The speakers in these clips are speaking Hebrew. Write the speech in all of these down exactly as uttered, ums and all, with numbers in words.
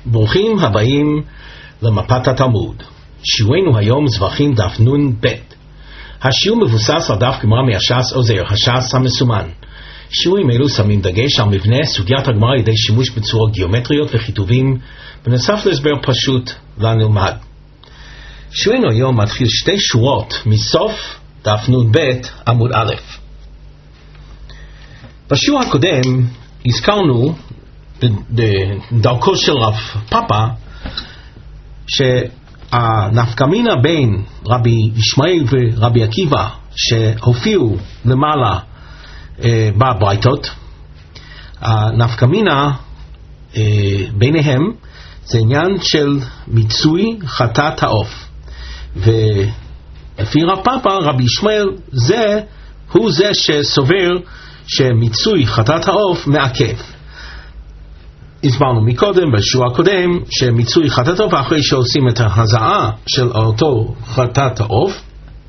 ברוכים הבאים למפת התלמוד. שיעורנו היום זבחים דף נון ב'. השיעור מבוסס על דף גמרא מהש"ס עוזר, הש"ס המסומן. שיעורים אלו שמים דגש על מבנה סוגיית הגמרא על ידי שימוש בצורות גיאומטריות וכיתובים, בנוסף להסבר פשוט לנלמד. שיעורנו היום מתחיל שתי שורות מסוף דף נון ב' עמוד א'. בשיעור הקודם הזכרנו בדרכו של רב פאפה שהנפקמינה בין רבי ישמעאל ורבי עקיבא שהופיעו למעלה אה, בברייתות, הנפקמינה אה, ביניהם זה עניין של מיצוי חטאת העוף, ולפי רב פאפה רבי ישמעאל זה הוא זה שסובר שמיצוי חטאת העוף מעכב. הסברנו מקודם בשיעור הקודם שמיצוי חטאת העוף אחרי שעושים את ההזעה של אותו חטאת העוף,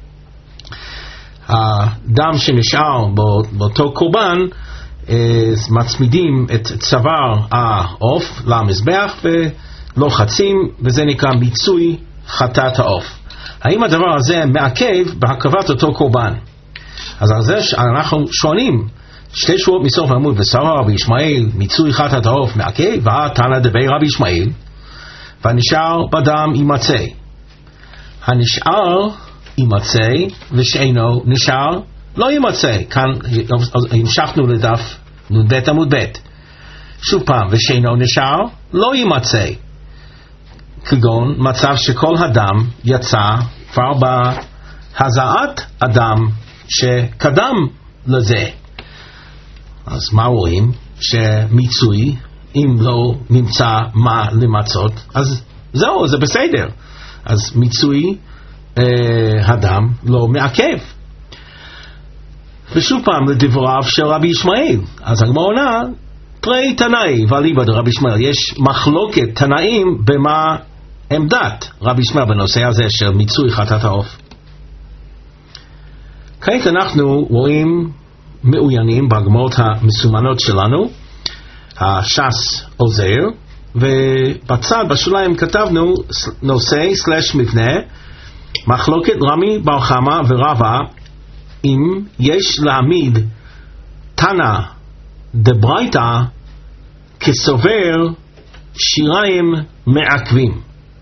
הדם שנשאר באותו קורבן מצמידים את צוואר העוף למזבח ולוחצים, וזה נקרא מיצוי חטאת העוף. האם הדבר הזה מעכב בהקרבת אותו קורבן? אז על זה אנחנו שואלים שתי שורות מסוף העמוד, וסבר רבי ישמעאל מיצוי חטאת העוף מעכב, והתנא דבי רבי ישמעאל, והנשאר בדם יימצא. הנשאר יימצא ושאינו נשאר לא יימצא. כאן המשכנו לדף נ"ב עמוד ב'. שוב פעם, ושאינו נשאר לא יימצא, כגון מצב שכל הדם יצא כבר בהזעת הדם שקדם לזה. אז מה רואים? שמיצוי, אם לא נמצא מה למצות, אז זהו, זה בסדר. אז מיצוי אה, הדם לא מעכב. ושוב פעם לדבריו של רבי ישמעאל, אז הגמרא עונה תרי תנאי ואליבא דרבי ישמעאל. יש מחלוקת תנאים במה עמדת רבי ישמעאל בנושא הזה של מיצוי חטאת העוף. כעת אנחנו רואים מעוינים בגמרות המסומנות שלנו, הש"ס עוזר, ובצד בשוליים כתבנו נושא סלש מבנה מחלוקת רמי בר חמא ורבא אם יש להעמיד תנא דברייתא כסובר שיריים מעכבים.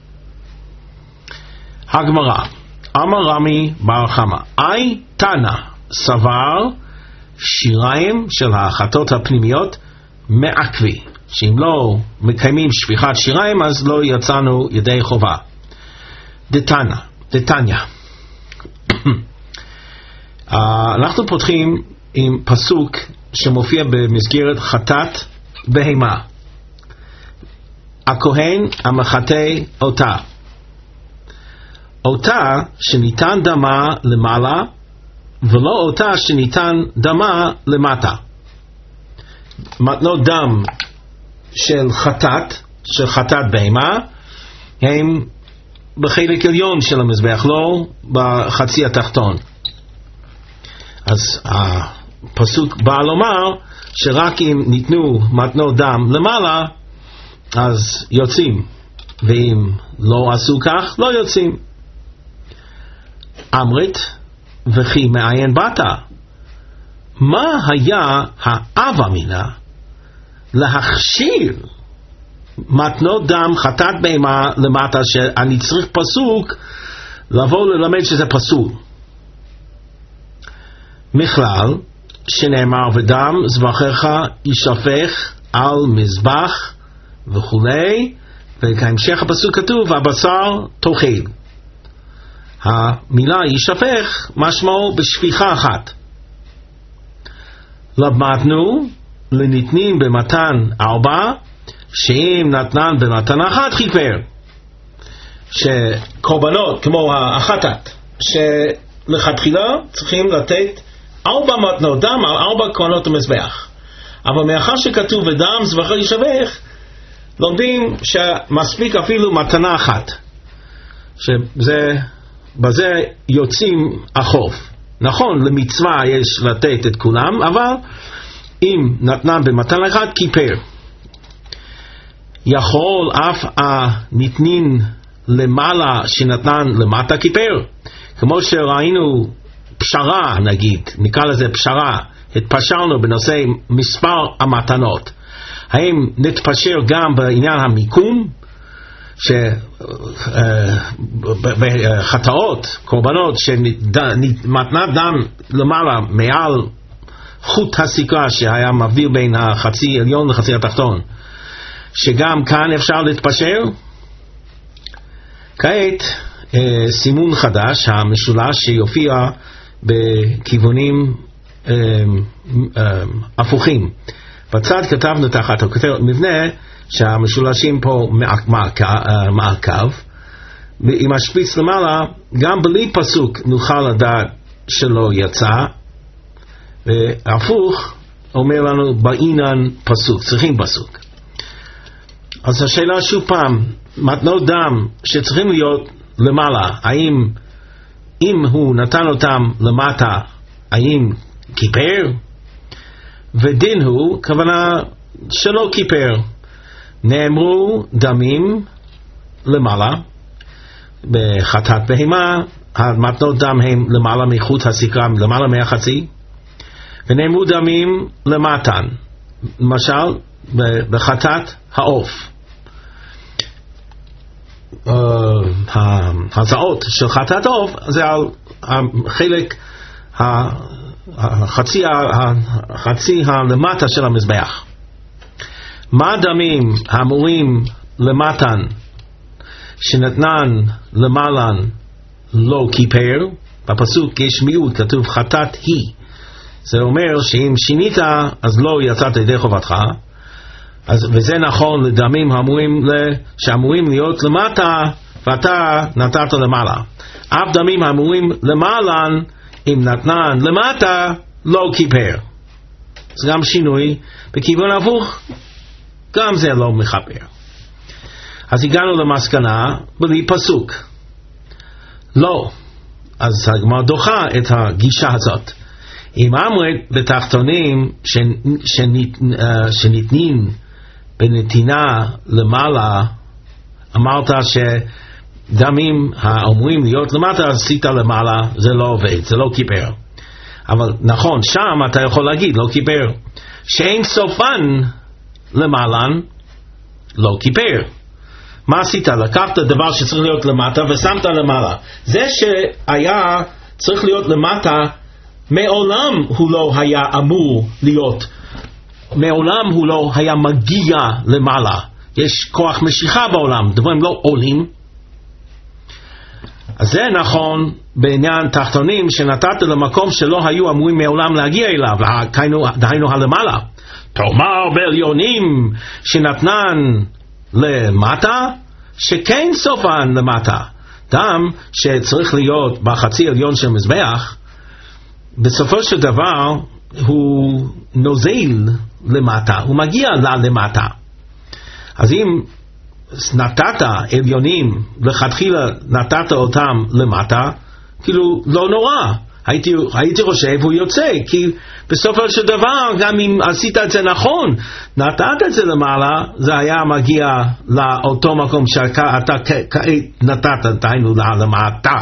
הגמרא אמר רמי בר חמא אי תנא סבר שיריים של החטאות הפנימיות מעכבי, שאם לא מקיימים שפיכת שיריים אז לא יצאנו ידי חובה. דתנא דתניא אנחנו פותחים עם פסוק שמופיע במסגרת חטאת בהמה. הכהן המחטא אותה אותה שניתן דמה למעלה ולא אותה שניתן דמה למטה. מתנות דם של חטאת, של חטאת בהמה, הם בחלק עליון של המזבח, לא בחצי התחתון. אז הפסוק בא לומר שרק אם ניתנו מתנות דם למעלה אז יוצאים, ואם לא עשו כך לא יוצאים. אמרת וכי מעיין בתה, מה היה האב אמינה להכשיר מתנות דם חטאת בהמה למטה, שאני צריך פסוק לבוא ללמד שזה פסול. מכלל שנאמר ודם זבחיך יישפך על מזבח וכולי, וכהמשך הפסוק כתוב הבשר תאכל. המילה יישפך משמעו בשפיכה אחת. למדנו לניתנים במתן ארבע, שאם נתנן במתן אחת חיפר, שקורבנות כמו החטאת שלכתחילה צריכים לתת ארבע מתנות דם על ארבע כהנות המזבח, אבל מאחר שכתוב ודם זבחיך יישפך, לומדים שמספיק אפילו מתנה אחת, שזה בזה יוצאים החוב. נכון, למצווה יש לתת את כולם, אבל אם נתנם במתן אחד כיפר. יכול אף הניתנין למעלה שנתן למטה כיפר, כמו שראינו פשרה, נגיד, נקרא לזה פשרה, התפשרנו בנושא מספר המתנות. האם נתפשר גם בעניין המיקום, שחטאות, קורבנות, שמתנת דם למעלה מעל חוט הסיכה שהיה מבדיל בין החצי עליון לחצי התחתון, שגם כאן אפשר להתפשר? כעת סימון חדש, המשולש שיופיע בכיוונים הפוכים. בצד כתבנו תחת הכותרת מבנה שהמשולשים פה מעקב, עם השפיץ למעלה, גם בלי פסוק נוכל לדעת שלא יצא, והפוך אומר לנו בעינן פסוק, צריכים פסוק. אז השאלה שוב פעם, מתנות דם שצריכים להיות למעלה, האם אם הוא נתן אותם למטה, האם כיפר? ודין הוא, כוונה שלא כיפר. נאמרו דמים למעלה, בחטאת בהמה, המתנות דם הם למעלה מחוט הסיכה, למעלה מהחצי, ונאמרו דמים למטן, למשל בחטאת העוף. ההצעות של חטאת העוף זה על החלק החצי החצי הלמטה של המזבח. מה דמים האמורים למתן שנתנן למעלן לא כיפר? בפסוק יש מיעוט, כתוב חטאת היא, זה אומר שאם שינית אז לא יצאת ידי חובתך. אז, וזה נכון לדמים האמורים שאמורים להיות למטה ואתה נתת למעלה. אף דמים האמורים למעלן אם נתנן למטה לא כיפר. זה גם שינוי בכיוון הפוך, גם זה לא מכפר. אז הגענו למסקנה בלי פסוק. לא. אז הגמרא דוחה את הגישה הזאת. אם אמרת בתחתונים שניתנים בנתינה למעלה, אמרת שדמים האמורים להיות למטה עשית למעלה, זה לא עובד, זה לא כיפר. אבל נכון, שם אתה יכול להגיד לא כיפר. שאין סופן למעלן לא כיפר. מה עשית? לקחת דבר שצריך להיות למטה ושמת למעלה. זה שהיה צריך להיות למטה, מעולם הוא לא היה אמור להיות, מעולם הוא לא היה מגיע למעלה. יש כוח משיכה בעולם, דברים לא עולים. אז זה נכון בעניין תחתונים שנתת למקום שלא היו אמורים מעולם להגיע אליו, דהיינו הלמעלה. תאמר בעליונים שנתנן למטה, שכן סופן למטה. דם שצריך להיות בחצי עליון של מזבח, בסופו של דבר הוא נוזל למטה, הוא מגיע למטה. אז אם נתת עליונים, לכתחילה נתת אותם למטה, כאילו לא נורא. הייתי, הייתי חושב הוא יוצא, כי בסופו של דבר גם אם עשית את זה נכון, נתת את זה למעלה, זה היה מגיע לאותו מקום שאתה כעת נתת, דהיינו למטה.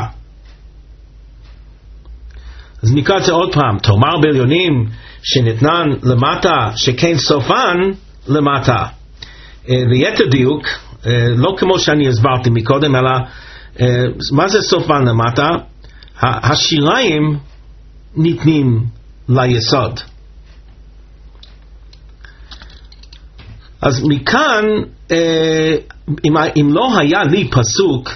אז נקרא את זה עוד פעם, תאמר בעליונים שנתנן למטה, שכן סופן למטה. ליתר דיוק, לא כמו שאני הסברתי מקודם, אלא מה זה סופן למטה? השיריים ניתנים ליסוד. אז מכאן, אם, אם לא היה לי פסוק,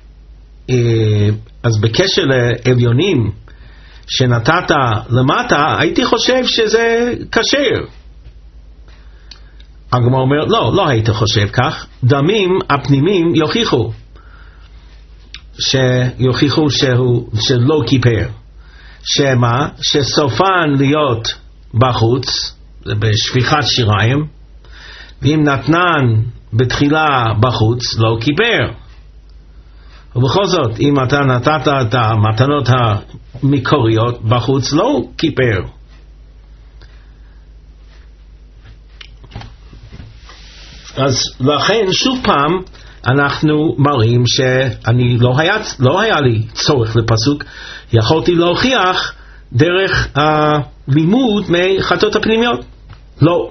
אז בקשר לעליונים שנתת למטה, הייתי חושב שזה כשר. הגמרא אומר, לא, לא הייתי חושב כך. דמים הפנימיים יוכיחו, שיוכיחו שהוא, שלא כיפר. שמה? שסופן להיות בחוץ, בשפיכת שיריים, ואם נתנן בתחילה בחוץ, לא כיפר. ובכל זאת, אם אתה נתת את המתנות המקוריות בחוץ, לא כיפר. אז לכן שוב פעם אנחנו מראים שאני לא היה, לא היה לי צורך לפסוק, יכולתי להוכיח דרך הלימוד מחטאות הפנימיות. לא.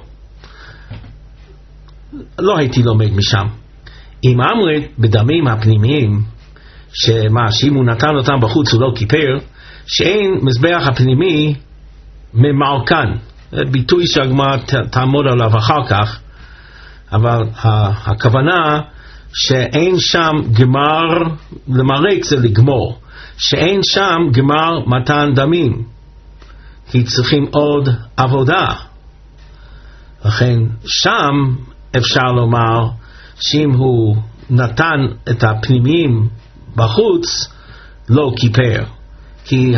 לא הייתי לומד משם. אם אמרת בדמים הפנימיים, שמה, שאם הוא נתן אותם בחוץ הוא לא כיפר, שאין מזבח הפנימי ממעוקן. זה ביטוי שהגמרא תעמוד עליו אחר כך, אבל הכוונה שאין שם גמר, למרק זה לגמור, שאין שם גמר מתן דמים, כי צריכים עוד עבודה. לכן שם אפשר לומר שאם הוא נתן את הפנימיים בחוץ לא כיפר, כי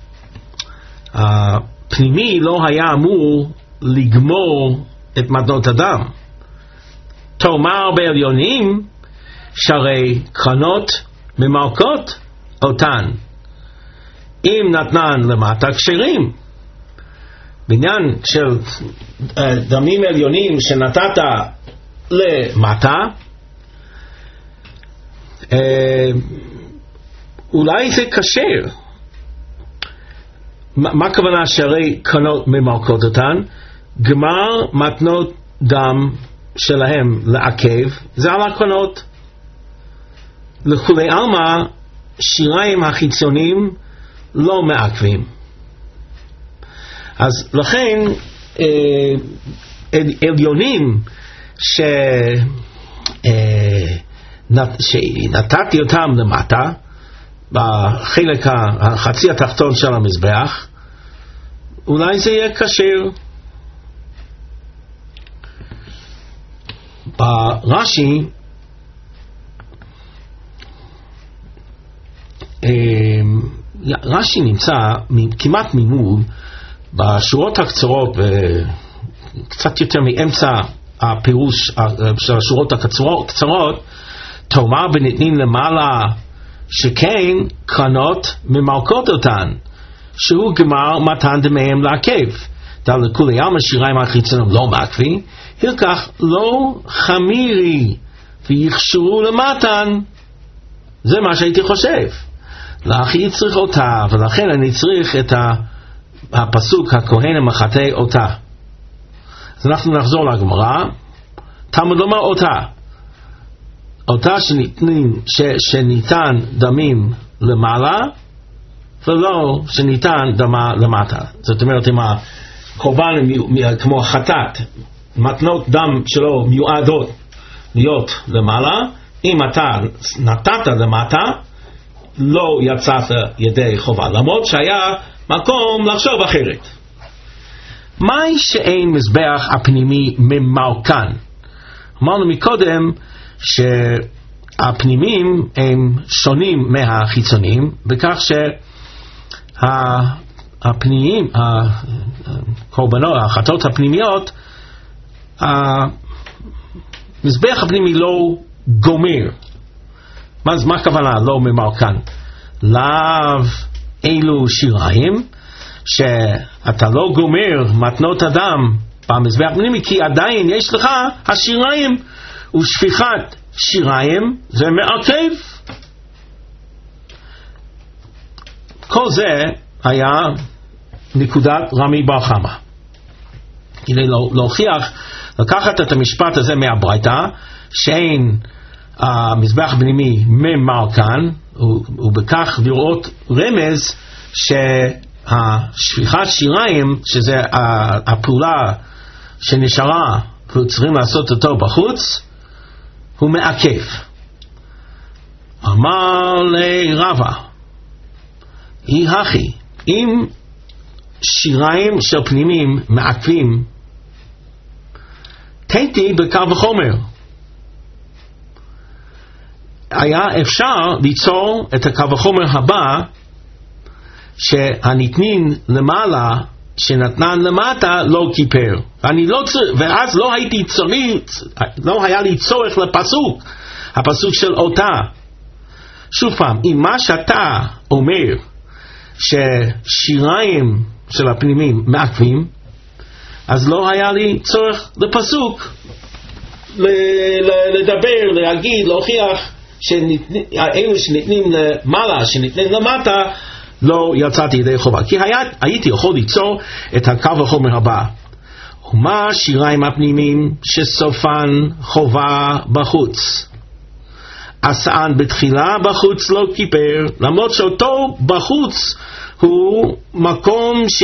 הפנימי לא היה אמור לגמור את מתנות הדם. תאמר בעליונים שהרי קרנות ממלכות אותן, אם נתנן למטה כשרים. בעניין של דמים עליונים שנתת למטה, אולי זה כשר. מה הכוונה שהרי קרנות ממלכות אותן? גמר מתנות דם שלהם לעכב זה על הקרנות. לכולי עלמא שיריים החיצוניים לא מעכבים. אז לכן אה, עליונים ש, אה, נת, שנתתי אותם למטה בחלק החצי התחתון של המזבח, אולי זה יהיה כשר. ברש"י רש"י נמצא כמעט ממול בשורות הקצרות, קצת יותר מאמצע הפירוש של השורות הקצרות, תאמר בנתנין למעלה שכן קרנות ממלכות אותן, שהוא גמר מתן דמיהם לעכב. דל לכולי עלמא שיריים החיצוניים לא מעכבים, הלקח לא חמירי ויכשרו למתן. זה מה שהייתי חושב. לאחי צריך אותה, ולכן אני צריך את הפסוק הכהן המחטא אותה. אז אנחנו נחזור לגמרא. תלמוד לומר אותה, אותה שניתנים, ש, שניתן דמים למעלה ולא שניתן דמה למטה. זאת אומרת, אם הקורבן כמו חטאת, מתנות דם שלו מיועדות להיות למעלה, אם אתה נתת למטה לא יצאת ידי חובה, למרות שהיה מקום לחשוב אחרת. מהי שאין מזבח הפנימי ממלכן? אמרנו מקודם שהפנימיים הם שונים מהחיצוניים, בכך שהפנימיים, הקורבנות, החטאות הפנימיות, המזבח הפנימי לא גומר. מה, מה הכוונה לא ממלכן? לאו אלו שיריים שאתה לא גומר מתנות אדם במזבח הפנימי, כי עדיין יש לך השיריים, ושפיכת שיריים זה מעכב. כל זה היה נקודת רמי בר חמא, כדי להוכיח, לקחת את המשפט הזה מהברייתא שאין המזבח הפנימי ממלכן, ובכך לראות רמז שהשפיכת שיריים, שזה הפעולה שנשארה וצריכים לעשות אותו בחוץ, הוא מעכב. אמר לרבא, אי הכי, אם שיריים של פנימים מעכבים, תיתי בקל וחומר. היה אפשר ליצור את הקו החומר הבא, שהניתנין למעלה שנתנן למטה לא כיפר. אני לא צר... ואז לא הייתי צריך, לא היה לי צורך לפסוק, הפסוק של אותה. שוב פעם, אם מה שאתה אומר ששיריים של הפנימים מעכבים, אז לא היה לי צורך לפסוק לדבר, להגיד, להוכיח שאלו שניתנים למעלה, שניתנים למטה, לא יצאתי ידי חובה. כי הייתי יכול ליצור את הקל וחומר הבא. ומה שיריים הפנימיים שסופן חובה בחוץ? עשן בתחילה בחוץ לא כיפר, למרות שאותו בחוץ הוא מקום ש...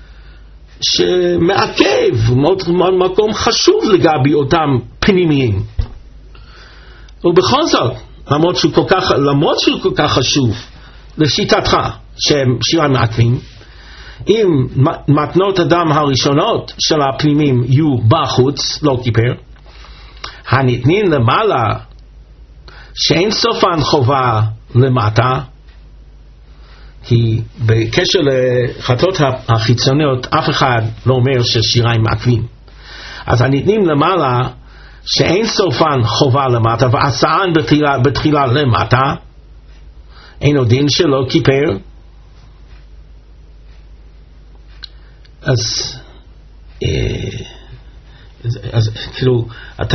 שמעכב, מקום חשוב לגבי אותם פנימיים. ובכל זאת, למרות שהוא כל כך, למרות שהוא כל כך חשוב לשיטתך שהם שיריים מעכבים, אם מתנות הדם הראשונות של הפנימיים יהיו בחוץ, לא כיפר, הניתנים למעלה שאין סופן חובה למטה, כי בקשר לחטאות החיצוניות אף אחד לא אומר ששיריים מעכבים. אז הניתנים למעלה שאין סופן חובה למטה ועשן בתחילה, בתחילה למטה, אין עוד דין שלא כיפר. אז, אז, אז כאילו אתה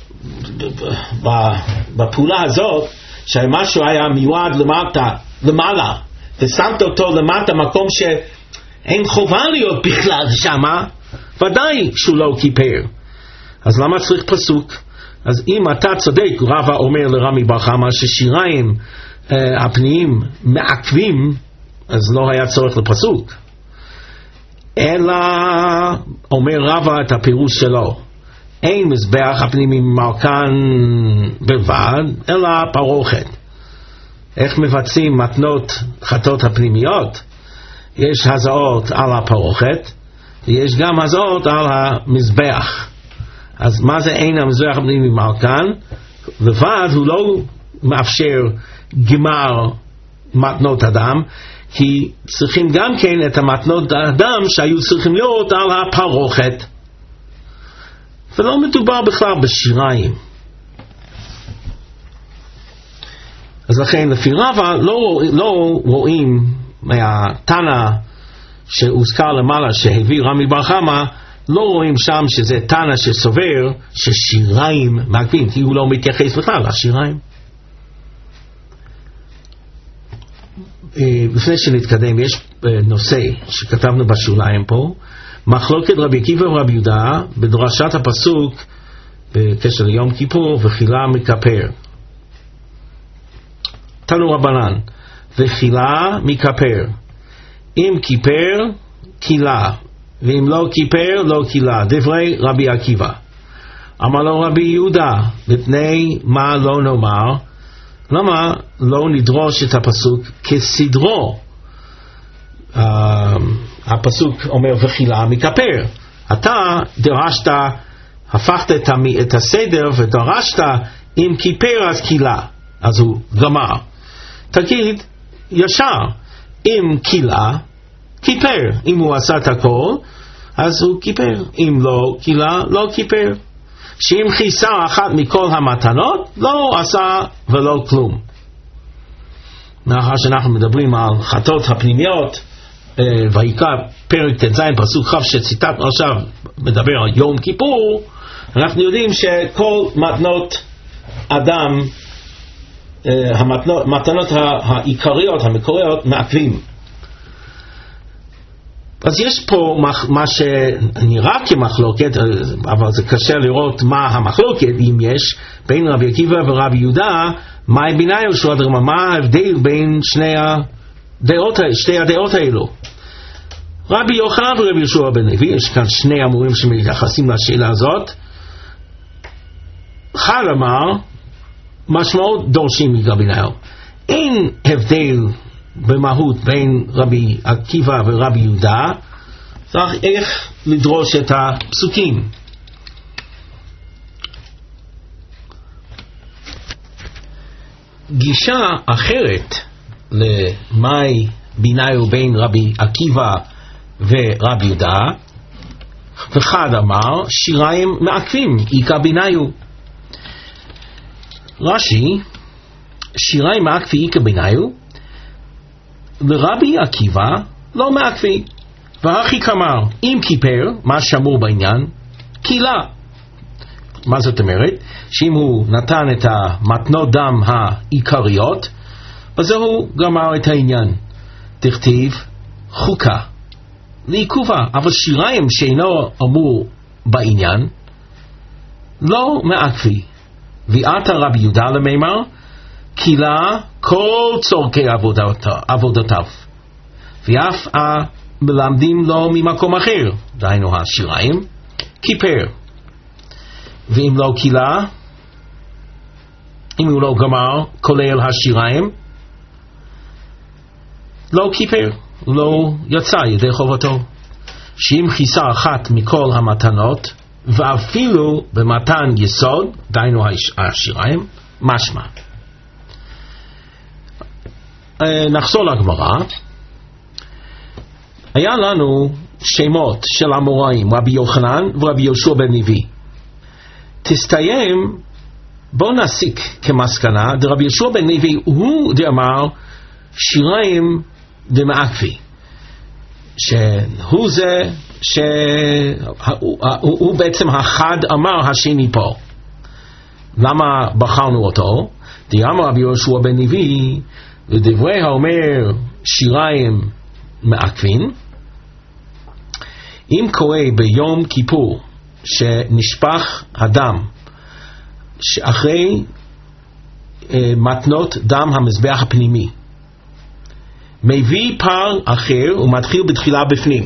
בפעולה הזאת שמשהו היה מיועד למטה, למעלה, ושמת אותו למטה, מקום שאין חובה להיות בכלל שמה, ודאי שהוא לא כיפר. אז למה צריך פסוק? אז אם אתה צודק, רבא אומר לרמי בר חמא ששיריים אה, הפנימיים מעכבים, אז לא היה צורך לפסוק. אלא אומר רבא את הפירוש שלו, אין מזבח הפנימיים מרכן בלבד, אלא פרוכת. איך מבצעים מתנות חטאות הפנימיות? יש הזעות על הפרוכת, ויש גם הזעות על המזבח. אז מה זה אין המזבח הפנימי מרכן? לבד הוא לא מאפשר גמר מתנות אדם, כי צריכים גם כן את המתנות האדם שהיו צריכים להיות על הפרוכת. ולא מדובר בכלל בשיריים. אז לכן לפי רבא לא, לא רואים מהתנא שהוזכר למעלה שהביא רמי בר חמא, לא רואים שם שזה תנא שסובר ששיריים מעכבים, כי הוא לא מתייחס בכלל לשיריים. לפני שנתקדם, יש נושא שכתבנו בשוליים פה, מחלוקת רבי עקיבא ורבי יהודה בדרשת הפסוק בקשר ליום כיפור וחילה מכפר. תנו רבנן, וחילה מכפר, אם כיפר קילה, ואם לא כיפר לא קילה, דברי רבי עקיבא. אמר לו רבי יהודה, מפני מה לא נאמר? למה לא נדרוש את הפסוק כסדרו? Uh, הפסוק אומר וחילה מכפר. אתה דרשת, הפכת את, את הסדר ודרשת אם כיפר אז קילה, אז הוא גמר. תגיד ישר, אם קילה כיפר, אם הוא עשה את הכל אז הוא כיפר, אם לא קילה לא כיפר. שאם חיסה אחת מכל המתנות לא עשה ולא כלום. מאחר שאנחנו מדברים על חטאות הפנימיות, ויקרא פרק ט"ז פסוק כ' שציטטנו עכשיו מדבר על יום כיפור, אנחנו יודעים שכל מתנות אדם, המתנות העיקריות המקוריות מעכבים. אז יש פה מה שנראה כמחלוקת, אבל זה קשה לראות מה המחלוקת, אם יש, בין רבי עקיבא ורבי יהודה, מה ביניו שהוא הדרמה, מה ההבדל בין שני הדעות, שתי הדעות האלו. רבי יוחנן ורבי יהושע בן לוי, יש כאן שני אמורים שמתייחסים לשאלה הזאת. אחד אמר, משמעות דורשים מגביניו. אין הבדל במהות בין רבי עקיבא ורבי יהודה, צריך איך לדרוש את הפסוקים. גישה אחרת למאי ביניו בין רבי עקיבא ורבי יהודה, אחד אמר שיריים מעכבים איכא ביניו. רש"י, שיריים מעכבי איכא ביניו, לרבי עקיבא לא מעכבי, והכי כמר אם כיפר, מה שמור בעניין, קילה. מה זאת אומרת? שאם הוא נתן את המתנות דם העיקריות, בזה הוא גמר את העניין. תכתיב חוקה לעיכובה, אבל שיריים שאינו אמור בעניין לא מעכבי. ויעת רבי יהודה למימר קילה כל צורכי עבודותיו, ואף המלמדים לו ממקום אחר, דהיינו השיריים, כיפר. ואם לא קילה, אם הוא לא גמר כולל השיריים, לא כיפר, הוא לא יצא ידי חובתו. שאם חיסה אחת מכל המתנות, ואפילו במתן יסוד, דהיינו השיריים, משמע. נחזור לגמרא. היה לנו שמות של המוראים, רבי יוחנן ורבי יהושע בן לוי. תסתיים, בוא נסיק כמסקנה, דרבי יהושע בן לוי הוא דאמר שיריים דמעכבי, שהוא זה שהוא הוא בעצם אחד אמר השני פה. למה בחרנו אותו? דאמר רבי יהושע בן לוי לדברי האומר שיריים מעכבין, אם קורה ביום כיפור שנשפך הדם אחרי אה, מתנות דם המזבח הפנימי, מביא פר אחר ומתחיל בתחילה בפנים,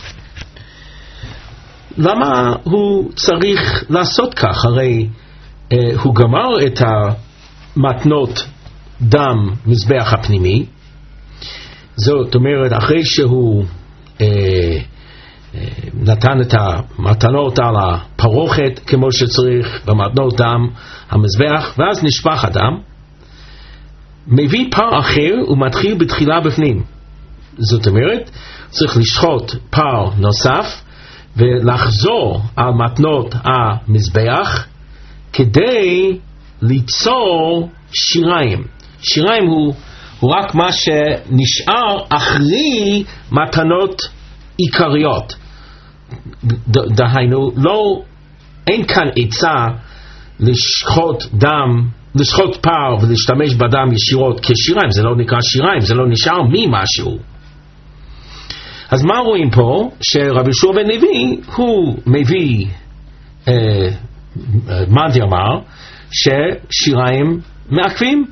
למה הוא צריך לעשות כך? הרי אה, הוא גמר את המתנות דם מזבח הפנימי, זאת אומרת אחרי שהוא אה, אה, נתן את המתנות על הפרוכת כמו שצריך במתנות דם המזבח, ואז נשפך הדם, מביא פר אחר ומתחיל בתחילה בפנים. זאת אומרת צריך לשחוט פר נוסף ולחזור על מתנות המזבח כדי ליצור שיריים. שיריים הוא, הוא רק מה שנשאר אחרי מתנות עיקריות. דהיינו, לא, אין כאן עצה לשחוט דם, לשחוט פר ולהשתמש בדם ישירות כשיריים, זה לא נקרא שיריים, זה לא נשאר ממשהו. אז מה רואים פה? שרבי יהושע בן לוי הוא מביא אה, מה דאמר ששיריים מעכבים.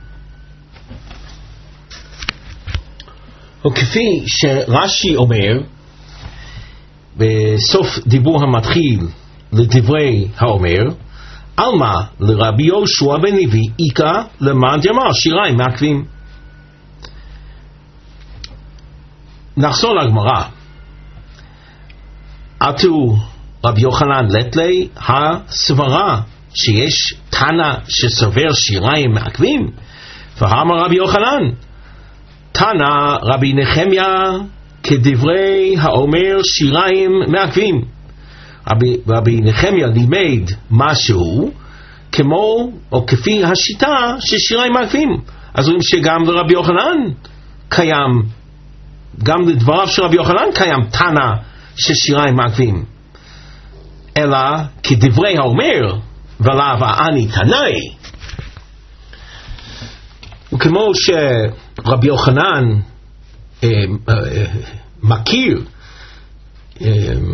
וכפי שרש"י אומר בסוף דיבור המתחיל לדברי האומר, אלמה לרבי יהושע בן לוי איקה למאן דאמר שיריים מעכבים. נחזור לגמרא. עתו רבי יוחנן לטלי הסברה שיש תנא שסובר שיריים מעכבים, ואמר רבי יוחנן תנא רבי נחמיה כדברי האומר שיריים מעכבים. רבי, רבי נחמיה לימד משהו כמו או כפי השיטה ששיריים מעכבים. אז רואים שגם לרבי יוחנן קיים, גם לדבריו של רבי יוחנן קיים תנא ששיריים מעכבים, אלא כדברי האומר ולאו אני תנאי. וכמו שרבי יוחנן אה, אה, מכיר אה,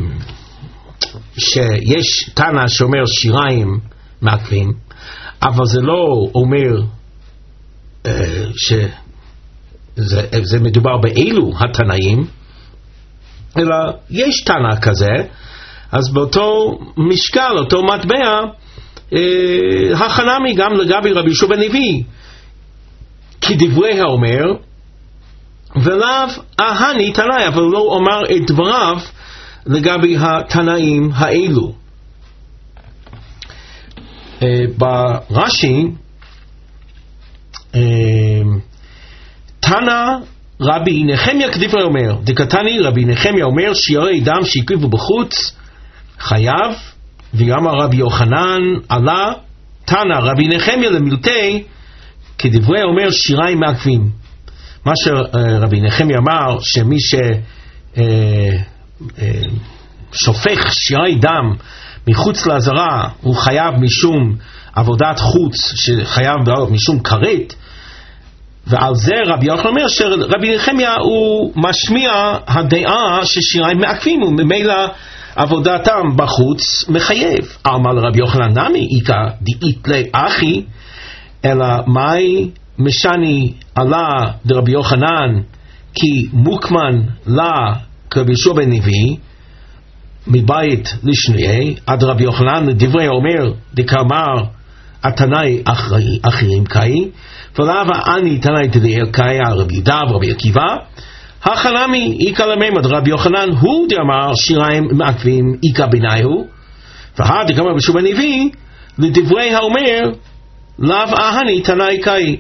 שיש תנא שאומר שיריים מעכבים, אבל זה לא אומר אה, שזה זה מדובר באילו התנאים, אלא יש תנא כזה, אז באותו משקל, אותו מטבע, אה, החנמי גם לגבי רבי יהושע בן לוי כדברי האומר ולאו אהני תנאי, אבל לא אומר את דבריו לגבי התנאים האלו. uh, ברש"י uh, תנא רבי נחמיה כדברי אומר, דקתני רבי נחמיה אומר שירי דם שהקריבו בחוץ חייב, ואמר רבי יוחנן עלה תנא רבי נחמיה למילתי כדברי אומר שיריים מעכבים. מה שרבי נחמיה אמר שמי ששופך שירי דם מחוץ לעזרה הוא חייב משום עבודת חוץ, שחייב משום כרת, ועל זה רבי יוחנן אומר שרבי נחמיה הוא משמיע הדעה ששיריים מעכבים, וממילא עבודתם בחוץ מחייב. אמר לרבי יוחנן נמי איכא דאית לאחי, אלא מאי משני עלה דרבי יוחנן כי מוקמן לה כרבי יהושע בן לוי מבית לשנייה, עד רבי יוחנן לדברי אומר דקאמר התנאי אחרים קאי, ולאו אני תנאי תדעי קאי רבי יהודה ורבי עקיבא, החנמי איכא למימד רבי יוחנן הוא דאמר שיריים מעכבים איכא ביניהו, והא דקאמר רבי יהושע בן לוי לדברי האומר לאו אני תנאי קאי.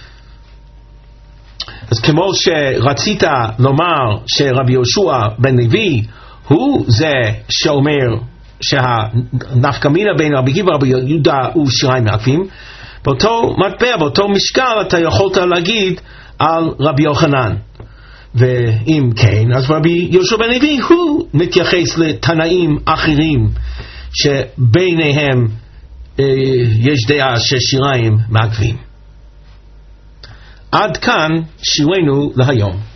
אז כמו שרצית לומר שרבי יהושע בן לוי הוא זה שאומר שהנפקא מינה בין רבי עקיבא ורבי יהודה הוא שיריים מעכבים, באותו מטבע, באותו משקל אתה יכולת להגיד על רבי יוחנן. ואם כן, אז רבי יהושע בן לוי הוא מתייחס לתנאים אחרים שביניהם אה, יש דעה ששיריים מעכבים. עד כאן שירנו להיום.